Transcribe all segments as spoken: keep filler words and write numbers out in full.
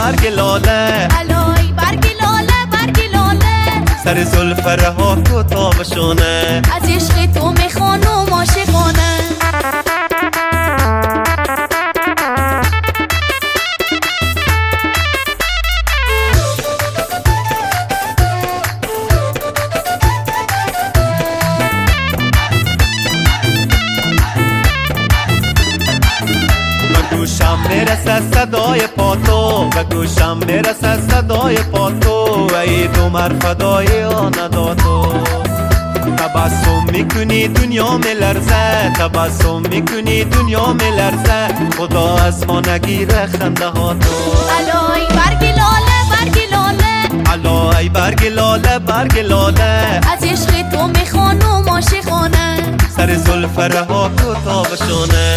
برگ لاله علای برگ لاله برگ لاله سر زلف رها کو تابشونه از عشق تو میخوانم عاشقانه گوشم میرسه صدای پاتو و گوشم میرسه صدای پاتو و ای دو مرفدای آنداتو تبسم میکنی دنیا میلرزه تبسم میکنی دنیا میلرزه خدا از ما نگیره خنده هاتو علای برگ لاله برگ لاله علای برگ لاله برگ لاله از عشق تو میخوانم عاشقانه سر زلف رها کو تابشونه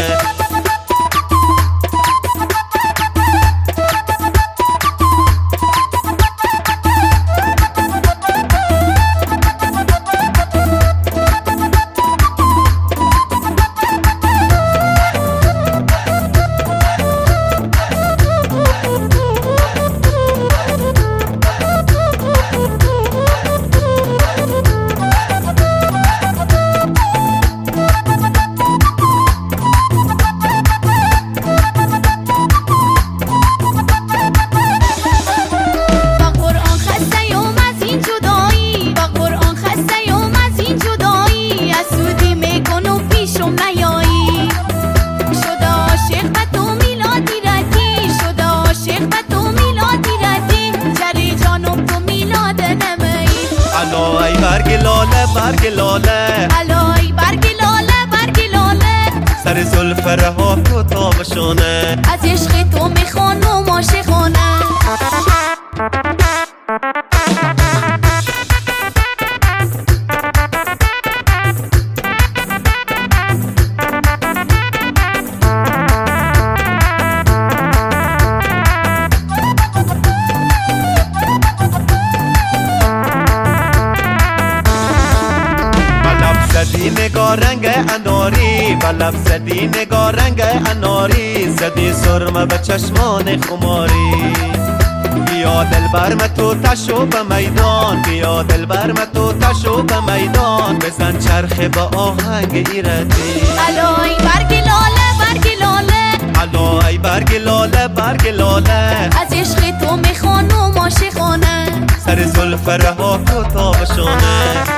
علای برگ لاله برگ لاله علای برگ لاله برگ لاله سر زلف رها کو تابشونه از عشق تو میخوانم عاشقانه زدی نگاه رنگ اناری بلب زدی نگاه رنگ اناری زدی سرمه به چشمان خماری بیا دل برم تو تشو به میدان بیا دل برم تو تشو به میدان بزن چرخه به آهنگ ایرتی علای برگ لاله برگ لاله علای برگ لاله برگ لاله از عشق تو میخوانم عاشقانه سر زلف رها کو تابشونه